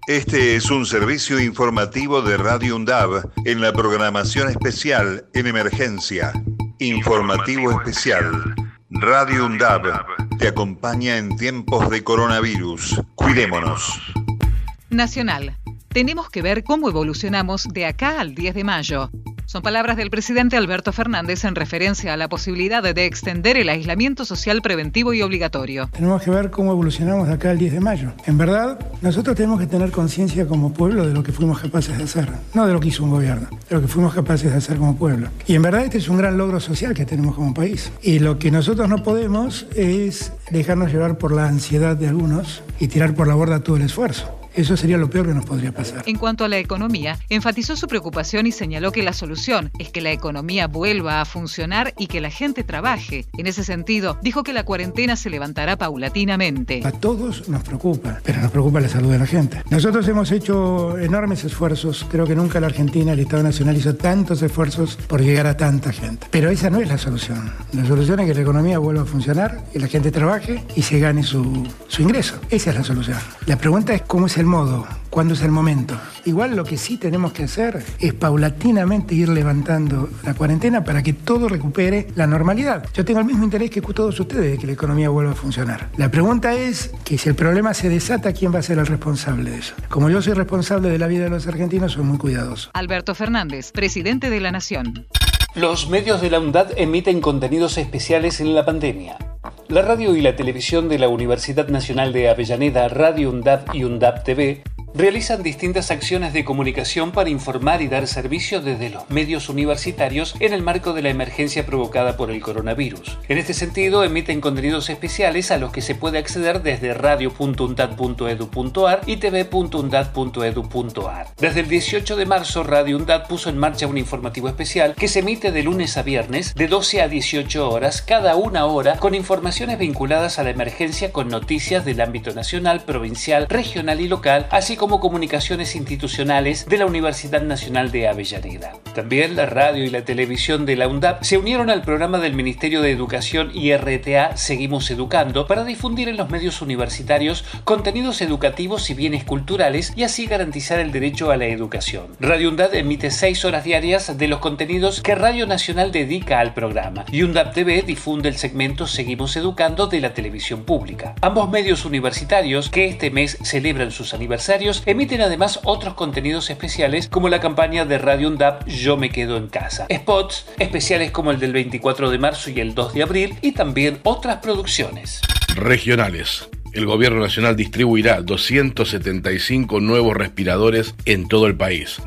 Este es un servicio informativo de Radio UNDAB en la programación especial en emergencia. Informativo especial. Radio UNDAB te acompaña en tiempos de coronavirus. Cuidémonos. Nacional. Tenemos que ver cómo evolucionamos de acá al 10 de mayo. Son palabras del presidente Alberto Fernández en referencia a la posibilidad de extender el aislamiento social preventivo y obligatorio. Tenemos que ver cómo evolucionamos de acá al 10 de mayo. En verdad, nosotros tenemos que tener conciencia como pueblo de lo que fuimos capaces de hacer. No de lo que hizo un gobierno, de lo que fuimos capaces de hacer como pueblo. Y en verdad este es un gran logro social que tenemos como país. Y lo que nosotros no podemos es dejarnos llevar por la ansiedad de algunos y tirar por la borda todo el esfuerzo. Eso sería lo peor que nos podría pasar. En cuanto a la economía, enfatizó su preocupación y señaló que la solución es que la economía vuelva a funcionar y que la gente trabaje. En ese sentido, dijo que la cuarentena se levantará paulatinamente. A todos nos preocupa, pero nos preocupa la salud de la gente. Nosotros hemos hecho enormes esfuerzos. Creo que nunca la Argentina, el Estado Nacional, hizo tantos esfuerzos por llegar a tanta gente. Pero esa no es la solución. La solución es que la economía vuelva a funcionar, que la gente trabaje y se gane su ingreso. Esa es la solución. La pregunta es cómo es el modo, cuándo es el momento. Igual lo que sí tenemos que hacer es paulatinamente ir levantando la cuarentena para que todo recupere la normalidad. Yo tengo el mismo interés que todos ustedes de que la economía vuelva a funcionar. La pregunta es que si el problema se desata, ¿quién va a ser el responsable de eso? Como yo soy responsable de la vida de los argentinos, soy muy cuidadoso. Alberto Fernández, presidente de la Nación. Los medios de la UNDAB emiten contenidos especiales en la pandemia. La radio y la televisión de la Universidad Nacional de Avellaneda, Radio UNDAB y UNDAB TV realizan distintas acciones de comunicación para informar y dar servicio desde los medios universitarios en el marco de la emergencia provocada por el coronavirus. En este sentido, emiten contenidos especiales a los que se puede acceder desde radio.undad.edu.ar y tv.undad.edu.ar. Desde el 18 de marzo, Radio UNDAD puso en marcha un informativo especial que se emite de lunes a viernes de 12 a 18 horas, cada una hora, con informaciones vinculadas a la emergencia con noticias del ámbito nacional, provincial, regional y local, así como comunicaciones institucionales de la Universidad Nacional de Avellaneda. También la radio y la televisión de la UNDAB se unieron al programa del Ministerio de Educación y RTA Seguimos Educando para difundir en los medios universitarios contenidos educativos y bienes culturales y así garantizar el derecho a la educación. Radio UNDAB emite 6 horas diarias de los contenidos que Radio Nacional dedica al programa y UNDAB TV difunde el segmento Seguimos Educando de la televisión pública. Ambos medios universitarios que este mes celebran sus aniversarios emiten además otros contenidos especiales como la campaña de Radio UNDAB Yo me quedo en casa, spots especiales como el del 24 de marzo y el 2 de abril y también otras producciones. Regionales. El Gobierno Nacional distribuirá 275 nuevos respiradores en todo el país.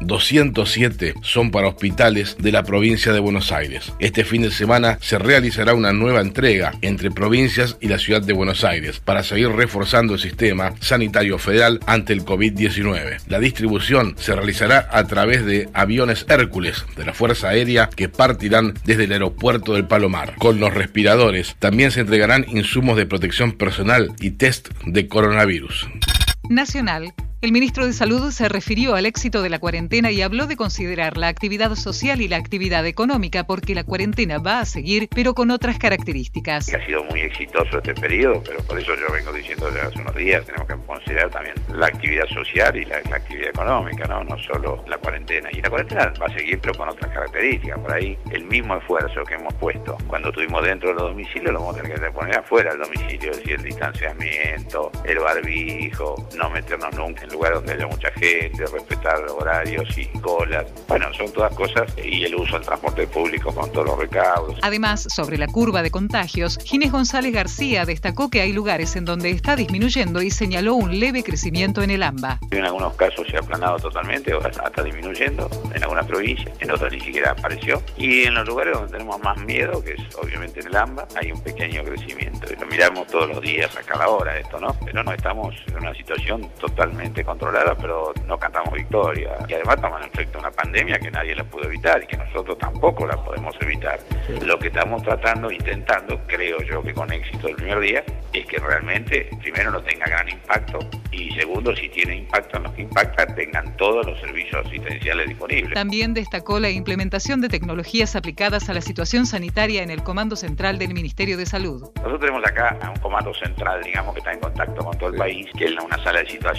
207 son para hospitales de la provincia de Buenos Aires. Este fin de semana se realizará una nueva entrega entre provincias y la ciudad de Buenos Aires para seguir reforzando el sistema sanitario federal ante el COVID-19. La distribución se realizará a través de aviones Hércules de la Fuerza Aérea que partirán desde el aeropuerto del Palomar. Con los respiradores también se entregarán insumos de protección personal y test de coronavirus. Nacional. El ministro de Salud se refirió al éxito de la cuarentena y habló de considerar la actividad social y la actividad económica porque la cuarentena va a seguir, pero con otras características. Ha sido muy exitoso este periodo, pero por eso yo vengo diciendo desde hace unos días, tenemos que considerar también la actividad social y la actividad económica, no solo la cuarentena. Y la cuarentena va a seguir, pero con otras características. Por ahí, el mismo esfuerzo que hemos puesto cuando estuvimos dentro de los domicilios, lo vamos a tener que poner afuera del domicilio, es decir, el distanciamiento, el barbijo, no meternos nunca en lugares donde haya mucha gente, respetar horarios y colas. Bueno, son todas cosas, y el uso del transporte público con todos los recaudos. Además, sobre la curva de contagios, Ginés González García destacó que hay lugares en donde está disminuyendo y señaló un leve crecimiento en el AMBA. En algunos casos se ha aplanado totalmente, o está disminuyendo, en algunas provincias, en otras ni siquiera apareció. Y en los lugares donde tenemos más miedo, que es obviamente en el AMBA, hay un pequeño crecimiento. Y lo miramos todos los días, a cada hora esto, ¿no? Pero no estamos en una situación totalmente controlada, pero no cantamos victoria. Y además estamos enfrente a una pandemia que nadie la pudo evitar y que nosotros tampoco la podemos evitar. Lo que estamos tratando, intentando, creo yo que con éxito el primer día, es que realmente, primero, no tenga gran impacto y segundo, si tiene impacto en los que impacta, tengan todos los servicios asistenciales disponibles. También destacó la implementación de tecnologías aplicadas a la situación sanitaria en el Comando Central del Ministerio de Salud. Nosotros tenemos acá a un comando central, digamos, que está en contacto con todo el país, que es una sala de situación con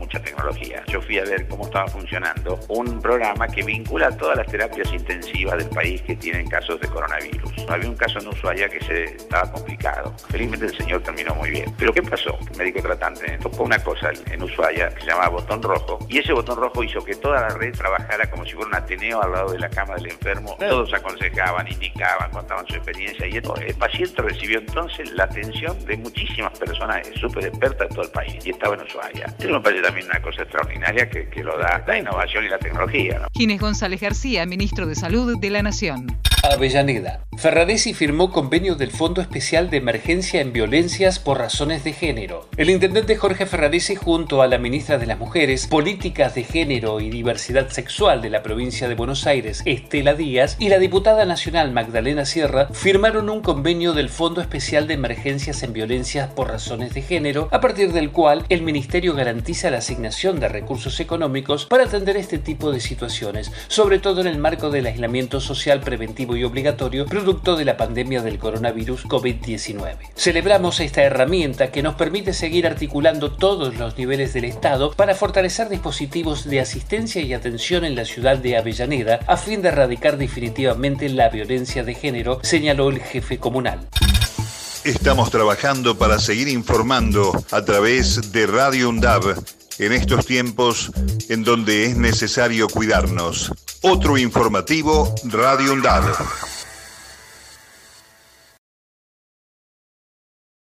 mucha tecnología. Yo fui a ver cómo estaba funcionando un programa que vincula todas las terapias intensivas del país que tienen casos de coronavirus. Había un caso en Ushuaia que estaba complicado. Felizmente el señor terminó muy bien. Pero ¿qué pasó? El médico tratante tocó una cosa en Ushuaia que se llamaba botón rojo, y ese botón rojo hizo que toda la red trabajara como si fuera un Ateneo al lado de la cama del enfermo. Todos aconsejaban, indicaban, contaban su experiencia, y el paciente recibió entonces la atención de muchísimas personas súper expertas de todo el país, y estaba en Ushuaia. Eso me parece también una cosa extraordinaria que lo da la innovación y la tecnología, ¿no? Ginés González García, ministro de Salud de la Nación. Avellaneda. Ferraresi firmó convenio del Fondo Especial de Emergencia en Violencias por Razones de Género. El intendente Jorge Ferraresi, junto a la ministra de las Mujeres, Políticas de Género y Diversidad Sexual de la provincia de Buenos Aires, Estela Díaz, y la diputada nacional Magdalena Sierra, firmaron un convenio del Fondo Especial de Emergencias en Violencias por Razones de Género, a partir del cual el Ministerio garantiza la asignación de recursos económicos para atender este tipo de situaciones, sobre todo en el marco del aislamiento social preventivo y obligatorio producto de la pandemia del coronavirus COVID-19. Celebramos esta herramienta que nos permite seguir articulando todos los niveles del Estado para fortalecer dispositivos de asistencia y atención en la ciudad de Avellaneda a fin de erradicar definitivamente la violencia de género, señaló el jefe comunal. Estamos trabajando para seguir informando a través de Radio UNDAV en estos tiempos en donde es necesario cuidarnos. Otro informativo, Radio UNDAV.